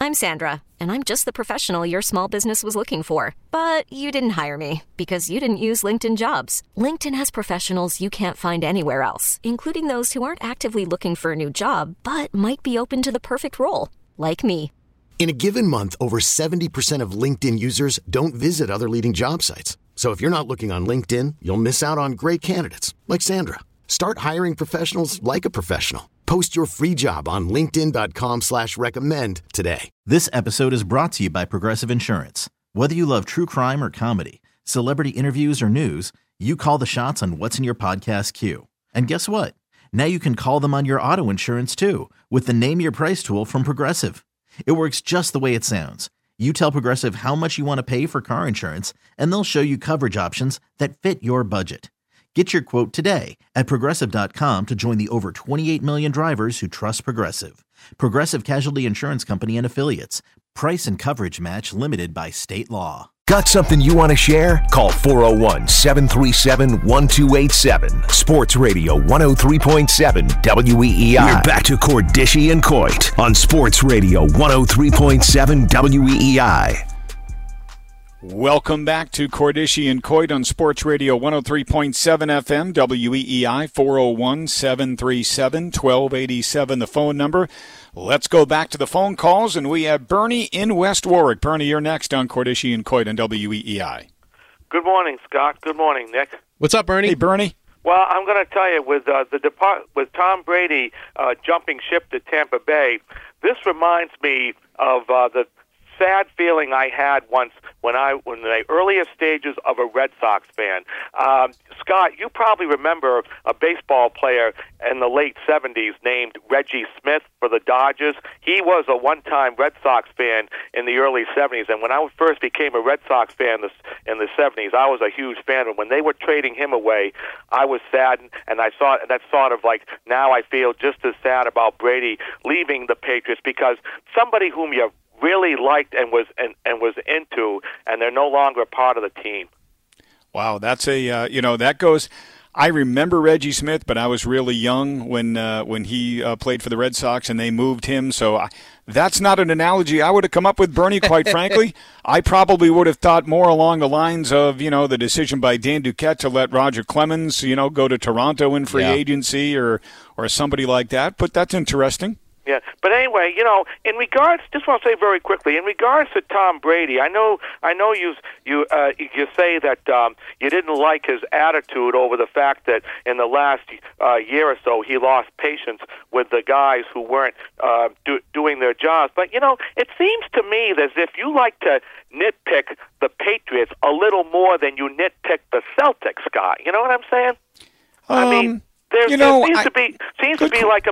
I'm Sandra, and I'm just the professional your small business was looking for. But you didn't hire me because you didn't use LinkedIn Jobs. LinkedIn has professionals you can't find anywhere else, including those who aren't actively looking for a new job, but might be open to the perfect role, like me. In a given month, over 70% of LinkedIn users don't visit other leading job sites. So if you're not looking on LinkedIn, you'll miss out on great candidates like Sandra. Start hiring professionals like a professional. Post your free job on linkedin.com/recommend today. This episode is brought to you by Progressive Insurance. Whether you love true crime or comedy, celebrity interviews or news, you call the shots on what's in your podcast queue. And guess what? Now you can call them on your auto insurance too with the Name Your Price tool from Progressive. It works just the way it sounds. You tell Progressive how much you want to pay for car insurance, and they'll show you coverage options that fit your budget. Get your quote today at Progressive.com to join the over 28 million drivers who trust Progressive. Progressive Casualty Insurance Company and Affiliates. Price and coverage match limited by state law. Got something you want to share? Call 401-737-1287. Sports Radio 103.7 WEEI. We're back to Cordischi and Coit on Sports Radio 103.7 WEEI. Welcome back to Cordischi and Coit on Sports Radio 103.7 FM, WEEI, 401-737-1287, the phone number. Let's go back to the phone calls, and we have Bernie in West Warwick. Bernie, you're next on Cordischi and Coit on WEEI. Good morning, Scott. Good morning, Nick. What's up, Bernie? Hey, Bernie. Well, I'm going to tell you, with Tom Brady jumping ship to Tampa Bay, this reminds me of the sad feeling I had once when the earliest stages of a Red Sox fan. Scott, you probably remember a baseball player in the late 70s named Reggie Smith for the Dodgers. He was a one-time Red Sox fan in the early 70s, and when I first became a Red Sox fan in the 70s, I was a huge fan. And when they were trading him away, I was saddened, and I saw that's sort of like now I feel just as sad about Brady leaving the Patriots, because somebody whom you really liked and was into, and they're no longer a part of the team. Wow, that's that goes. I remember Reggie Smith, but I was really young when he played for the Red Sox and they moved him. So that's not an analogy I would have come up with, Bernie, quite frankly. I probably would have thought more along the lines of, the decision by Dan Duquette to let Roger Clemens, go to Toronto in free agency or somebody like that. But that's interesting. Yeah, but anyway, in regards, just want to say very quickly, in regards to Tom Brady, I know you say that you didn't like his attitude over the fact that in the last year or so he lost patience with the guys who weren't doing their jobs. But it seems to me as if you like to nitpick the Patriots a little more than you nitpick the Celtics, Scott. You know what I'm saying? I mean. There seems to be like,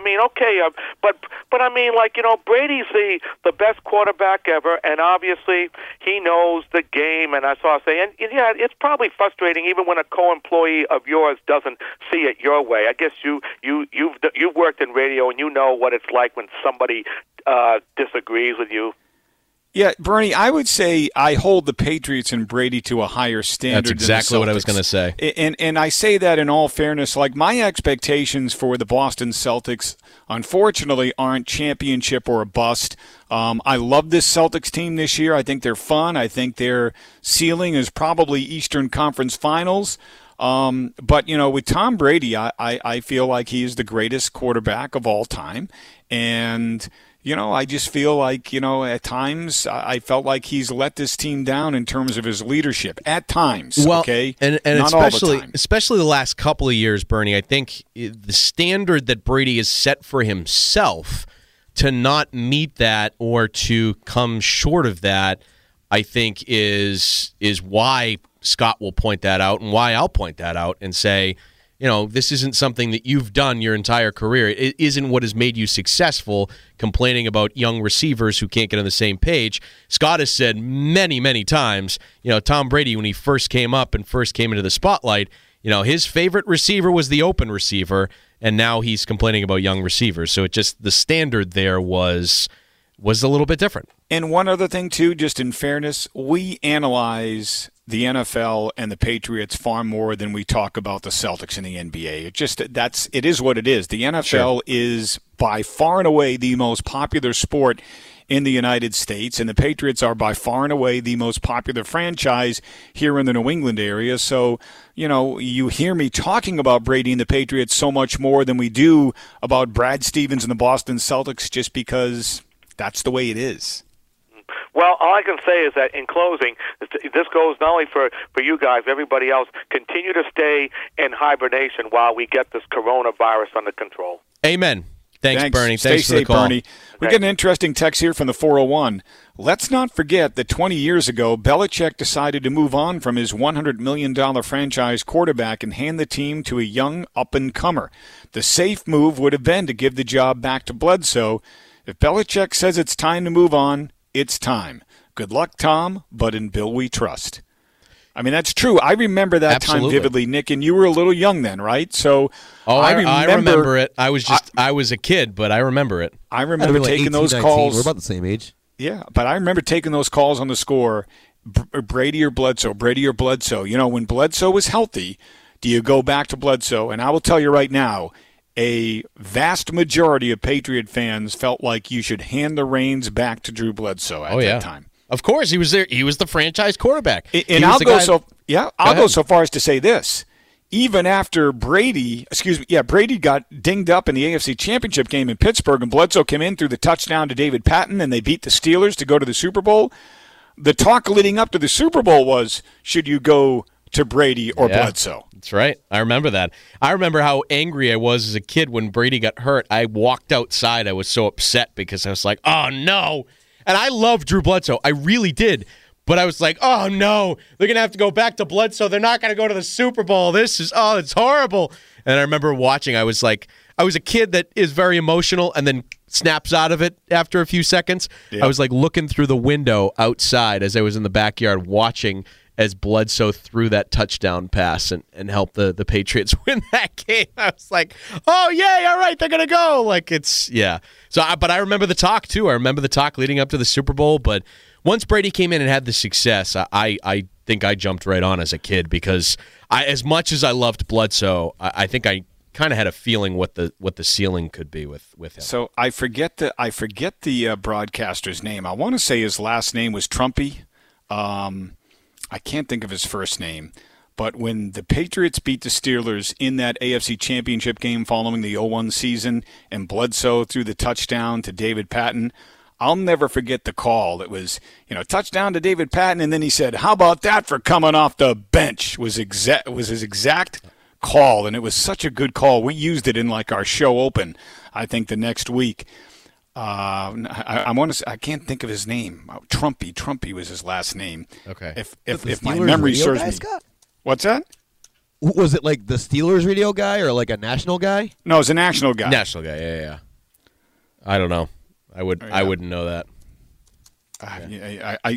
but I mean, like, Brady's the best quarterback ever, and obviously he knows the game, and I saw say, and yeah, it's probably frustrating even when a co-employee of yours doesn't see it your way. I guess you've worked in radio and you know what it's like when somebody disagrees with you. Yeah, Bernie, I would say I hold the Patriots and Brady to a higher standard. That's exactly what I was going to say. And I say that in all fairness. Like, my expectations for the Boston Celtics, unfortunately, aren't championship or a bust. I love this Celtics team this year. I think they're fun. I think their ceiling is probably Eastern Conference Finals. But, with Tom Brady, I feel like he is the greatest quarterback of all time. And I just feel like, at times I felt like he's let this team down in terms of his leadership at times. Well, okay, and not especially all the time. Especially the last couple of years, Bernie. I think the standard that Brady has set for himself to not meet that or to come short of that, I think is why Scott will point that out and why I'll point that out and say, this isn't something that you've done your entire career. It isn't what has made you successful, complaining about young receivers who can't get on the same page. Scott has said many, many times, Tom Brady, when he first came up and first came into the spotlight, his favorite receiver was the open receiver, and now he's complaining about young receivers. So the standard there was a little bit different. And one other thing, too, just in fairness, we analyze the NFL and the Patriots far more than we talk about the Celtics and the NBA. It is what it is. The NFL is by far and away the most popular sport in the United States, and the Patriots are by far and away the most popular franchise here in the New England area. So, you hear me talking about Brady and the Patriots so much more than we do about Brad Stevens and the Boston Celtics, just because that's the way it is. Well, all I can say is that in closing, this goes not only for you guys, everybody else, continue to stay in hibernation while we get this coronavirus under control. Amen. Thanks, Bernie. Stay Thanks for the safe, call. Bernie. We get an interesting text here from the 401. Let's not forget that 20 years ago, Belichick decided to move on from his $100 million franchise quarterback and hand the team to a young up-and-comer. The safe move would have been to give the job back to Bledsoe. If Belichick says it's time to move on, it's time. Good luck, Tom, but in Bill we trust. I mean, that's true. I remember that time vividly, Nick, and you were a little young then, right? So I remember it. I was a kid, but I remember it. I remember taking those calls. We're about the same age. Yeah, but I remember taking those calls on the score, Brady or Bledsoe, Brady or Bledsoe. When Bledsoe was healthy, do you go back to Bledsoe? And I will tell you right now, a vast majority of Patriot fans felt like you should hand the reins back to Drew Bledsoe at that time. Of course, he was there. He was the franchise quarterback. And I'll go so far as to say this. Even after Brady got dinged up in the AFC Championship game in Pittsburgh and Bledsoe came in through the touchdown to David Patton and they beat the Steelers to go to the Super Bowl, the talk leading up to the Super Bowl was, should you go to Brady or Bledsoe? That's right. I remember that. I remember how angry I was as a kid when Brady got hurt. I walked outside. I was so upset because I was like, oh, no. And I loved Drew Bledsoe. I really did. But I was like, oh, no. They're going to have to go back to Bledsoe. They're not going to go to the Super Bowl. It's horrible. And I remember watching. I was a kid that is very emotional and then snaps out of it after a few seconds. Yep. I was like looking through the window outside as I was in the backyard watching as Bledsoe threw that touchdown pass and helped the Patriots win that game. I was like, oh, yay, all right, they're going to go. But I remember the talk, too. I remember the talk leading up to the Super Bowl. But once Brady came in and had the success, I think I jumped right on as a kid because as much as I loved Bledsoe, I think I kind of had a feeling what the ceiling could be with him. So I forget the broadcaster's name. I want to say his last name was Trumpy. I can't think of his first name, but when the Patriots beat the Steelers in that AFC Championship game following the 0-1 season and Bledsoe threw the touchdown to David Patton, I'll never forget the call. It was, touchdown to David Patton, and then he said, how about that for coming off the bench was his exact call, and it was such a good call. We used it in our show open, I think, the next week. I can't think of his name. Trumpy was his last name. Okay. If my memory serves me. Scott? What's that? Was it like the Steelers radio guy or like a national guy? No, it was a national guy. National guy. Yeah. I don't know. I wouldn't know that. I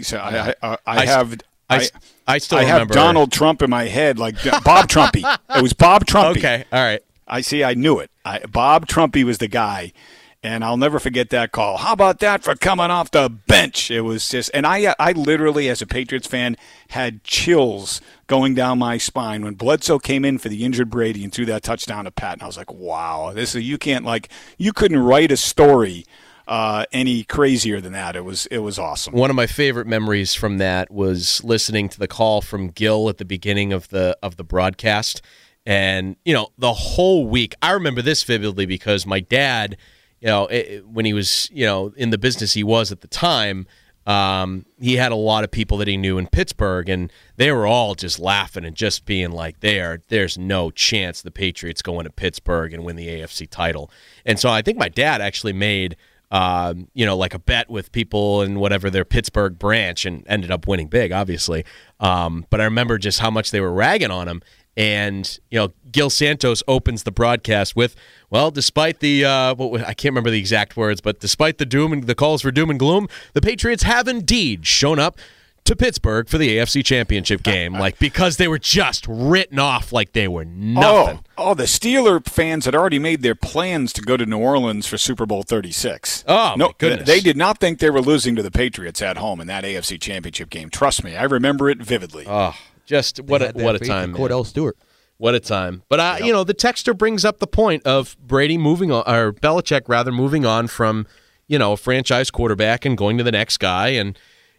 still remember Donald Trump in my head, like Bob Trumpy. It was Bob Trumpy. Okay. All right. I knew it. Bob Trumpy was the guy. And I'll never forget that call. How about that for coming off the bench? It was just, and I literally, as a Patriots fan, had chills going down my spine when Bledsoe came in for the injured Brady and threw that touchdown to Patton. I was like, wow, you couldn't write a story any crazier than that. It was awesome. One of my favorite memories from that was listening to the call from Gil at the beginning of the broadcast, and the whole week. I remember this vividly because my dad. When he was, in the business he was at the time, he had a lot of people that he knew in Pittsburgh, and they were all just laughing and just being like, there's no chance the Patriots go into Pittsburgh and win the AFC title. And so I think my dad actually made, like a bet with people in whatever their Pittsburgh branch and ended up winning big, obviously. But I remember just how much they were ragging on him. And, Gil Santos opens the broadcast with, well, despite the, I can't remember the exact words, but despite the calls for doom and gloom, the Patriots have indeed shown up to Pittsburgh for the AFC Championship game, because they were just written off like they were nothing. Oh, the Steeler fans had already made their plans to go to New Orleans for Super Bowl 36. Oh, my goodness. They did not think they were losing to the Patriots at home in that AFC Championship game. Trust me, I remember it vividly. Oh, just what a time, man. Cordell Stewart. What a time. But, the texter brings up the point of Brady moving on, or Belichick rather, moving on from, a franchise quarterback and going to the next guy. And,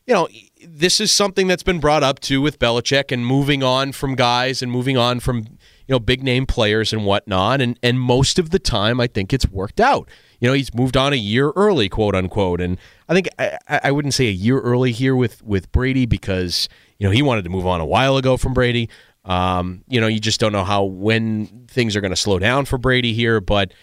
this is something that's been brought up too with Belichick and moving on from guys and moving on from, big name players and whatnot. And most of the time, I think it's worked out. He's moved on a year early, quote unquote. And I think I wouldn't say a year early here with Brady because, he wanted to move on a while ago from Brady. You just don't know when things are going to slow down for Brady here. But,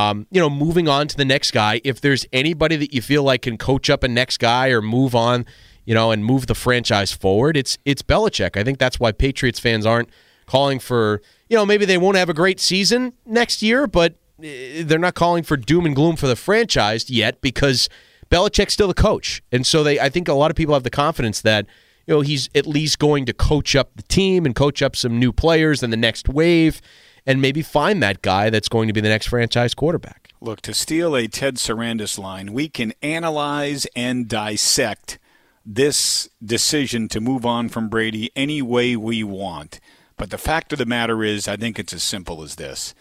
moving on to the next guy, if there's anybody that you feel like can coach up a next guy or move on, and move the franchise forward, it's Belichick. I think that's why Patriots fans aren't calling for, maybe they won't have a great season next year, but they're not calling for doom and gloom for the franchise yet because Belichick's still the coach. And so I think a lot of people have the confidence that, he's at least going to coach up the team and coach up some new players in the next wave and maybe find that guy that's going to be the next franchise quarterback. Look, to steal a Ted Sarandis line, we can analyze and dissect this decision to move on from Brady any way we want. But the fact of the matter is, I think it's as simple as this.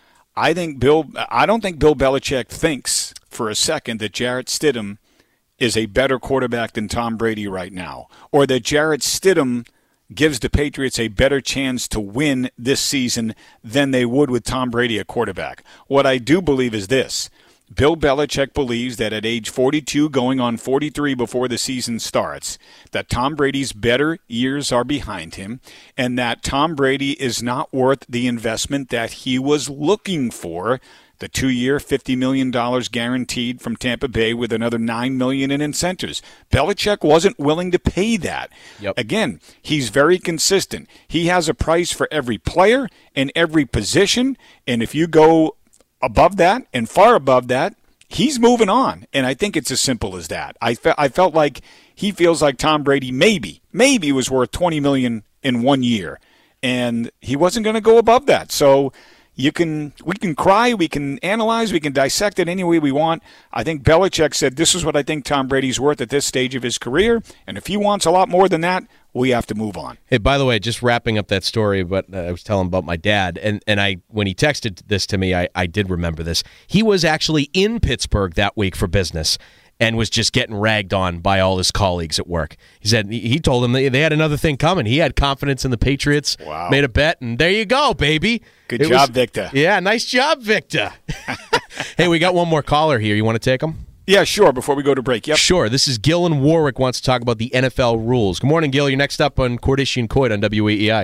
I don't think Bill Belichick thinks for a second that Jarrett Stidham is a better quarterback than Tom Brady right now, or that Jarrett Stidham gives the Patriots a better chance to win this season than they would with Tom Brady at quarterback. What I do believe is this. Bill Belichick believes that at age 42, going on 43 before the season starts, that Tom Brady's better years are behind him and that Tom Brady is not worth the investment that he was looking for, the 2-year, $50 million guaranteed from Tampa Bay with another $9 million in incentives. Belichick wasn't willing to pay that. Yep. Again, he's very consistent. He has a price for every player and every position, and if you go above that and far above that, he's moving on. And I think it's as simple as that. I felt like he feels like Tom Brady maybe was worth $20 million in 1 year. And he wasn't going to go above that. So we can cry, we can analyze, we can dissect it any way we want. I think Belichick said, this is what I think Tom Brady's worth at this stage of his career. And if he wants a lot more than that, we have to move on. Hey, by the way, just wrapping up that story, but I was telling about my dad, and when he texted this to me, I did remember this. He was actually in Pittsburgh that week for business and was just getting ragged on by all his colleagues at work. He said he told them they had another thing coming. He had confidence in the Patriots, Wow. Made a bet, and there you go, baby. Good job, Victor. Yeah, nice job, Victor. Hey, we got one more caller here. You want to take him? Yeah, sure, before we go to break. Yep. Sure. This is Gil in Warwick wants to talk about the NFL rules. Good morning, Gil. You're next up on Cordischi and Coit on WEEI.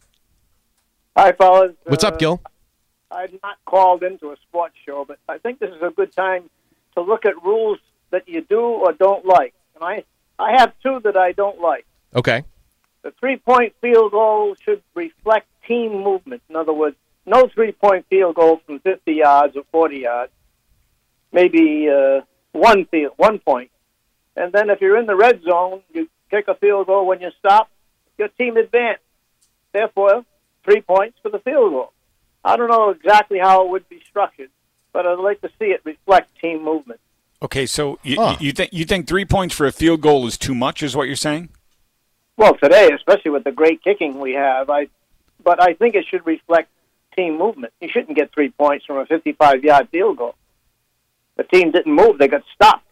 Hi, fellas. What's up, Gil? I'm not called into a sports show, but I think this is a good time to look at rules that you do or don't like. And I have two that I don't like. Okay. The 3-point field goal should reflect team movement. In other words, no 3-point field goal from 50 yards or 40 yards. Maybe 1 point. And then if you're in the red zone, you kick a field goal when you stop, your team advanced. Therefore, 3 points for the field goal. I don't know exactly how it would be structured, but I'd like to see it reflect team movement. Okay, so you think 3 points for a field goal is too much, is what you're saying? Well, today, especially with the great kicking we have, but I think it should reflect team movement. You shouldn't get 3 points from a 55-yard field goal. The team didn't move; they got stopped.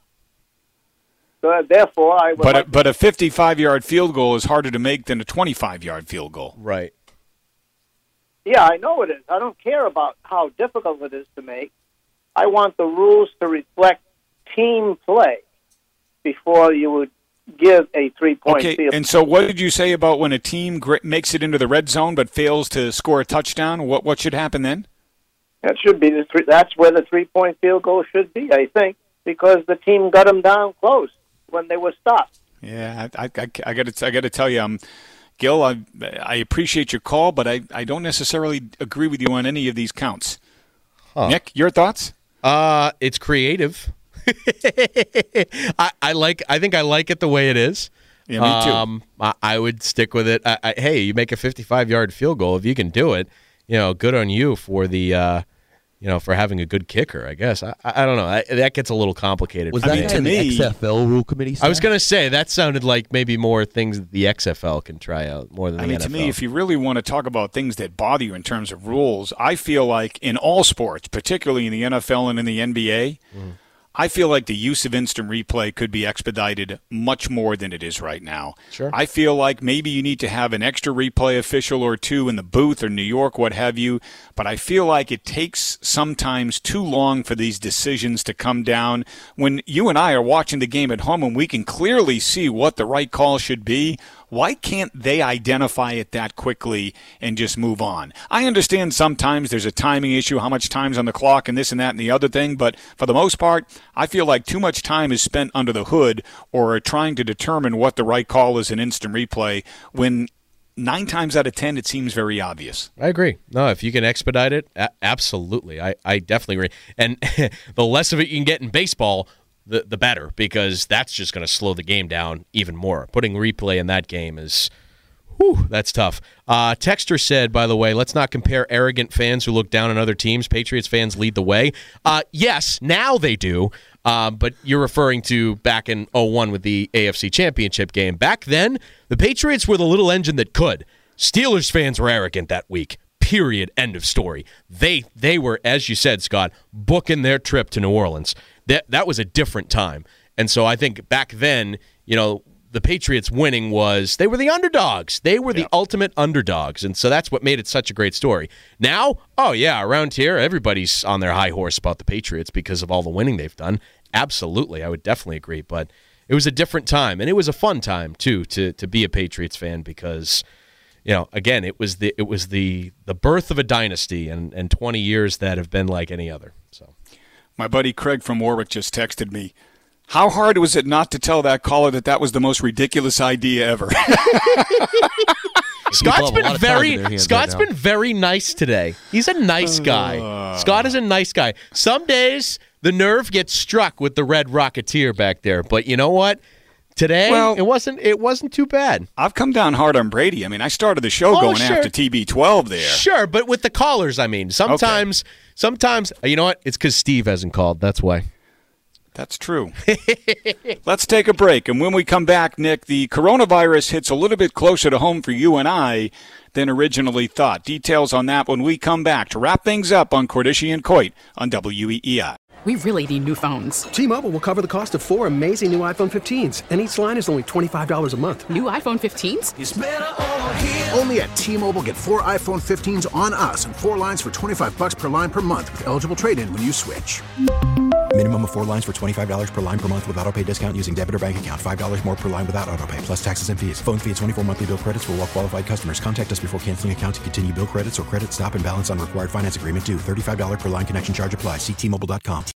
So therefore, I would. But a 55-yard field goal is harder to make than a 25-yard field goal. Right. Yeah, I know it is. I don't care about how difficult it is to make. I want the rules to reflect team play before you would give a 3-point field. Okay, and so what did you say about when a team makes it into the red zone but fails to score a touchdown? What should happen then? That should be that's where the 3-point field goal should be, I think, because the team got them down close when they were stopped. Yeah, I got to tell you, Gil, I appreciate your call, but I don't necessarily agree with you on any of these counts. Huh. Nick, your thoughts? It's creative. I think I like it the way it is. Yeah, me too. I would stick with it. Hey, you make a 55-yard field goal if you can do it. Good on you for the for having a good kicker, I guess. I don't know. That gets a little complicated. Was that to me, XFL rule committee stuff? I was going to say, that sounded like maybe more things that the XFL can try out more than the NFL. To me, if you really want to talk about things that bother you in terms of rules, I feel like in all sports, particularly in the NFL and in the NBA, I feel like the use of instant replay could be expedited much more than it is right now. Sure. I feel like maybe you need to have an extra replay official or two in the booth or New York, what have you, but I feel like it takes sometimes too long for these decisions to come down. When you and I are watching the game at home and we can clearly see what the right call should be, why can't they identify it that quickly and just move on? I understand sometimes there's a timing issue, how much time's on the clock and this and that and the other thing, but for the most part, I feel like too much time is spent under the hood or trying to determine what the right call is in instant replay when 9 times out of 10 it seems very obvious. I agree. No, if you can expedite it, absolutely. I definitely agree. And the less of it you can get in baseball, the better, because that's just going to slow the game down even more. Putting replay in that game is, that's tough. Texter said, by the way, let's not compare arrogant fans who look down on other teams. Patriots fans lead the way. Yes, now they do, but you're referring to back in 2001 with the AFC Championship game. Back then, the Patriots were the little engine that could. Steelers fans were arrogant that week. Period. End of story. They were, as you said, Scott, booking their trip to New Orleans. That was a different time. And so I think back then, the Patriots winning they were the underdogs. They were the ultimate underdogs. And so that's what made it such a great story. Now, around here, everybody's on their high horse about the Patriots because of all the winning they've done. Absolutely. I would definitely agree. But it was a different time. And it was a fun time, too, to be a Patriots fan because, again, it was the birth of a dynasty and 20 years that have been like any other. So. My buddy Craig from Warwick just texted me, how hard was it not to tell that caller that was the most ridiculous idea ever? Scott's been very nice today. He's a nice guy. Scott is a nice guy. Some days the nerve gets struck with the Red Rocketeer back there, but you know what? Today, it wasn't too bad. I've come down hard on Brady. I mean, I started the show after TB12 there. Sure, but with the callers, I mean, sometimes, you know what? It's because Steve hasn't called. That's why. That's true. Let's take a break. And when we come back, Nick, the coronavirus hits a little bit closer to home for you and I than originally thought. Details on that when we come back to wrap things up on Cordischi and Coit on WEEI. We really need new phones. T-Mobile will cover the cost of 4 amazing new iPhone 15s, and each line is only $25 a month. New iPhone 15s? It's better over here. Only at T-Mobile, get 4 iPhone 15s on us and 4 lines for $25 per line per month with eligible trade-in when you switch. Minimum of 4 lines for $25 per line per month with autopay discount using debit or bank account. $5 more per line without autopay, plus taxes and fees. Phone fee at 24 monthly bill credits for well-qualified customers. Contact us before canceling account to continue bill credits or credit stop and balance on required finance agreement due. $35 per line connection charge applies. See T-Mobile.com.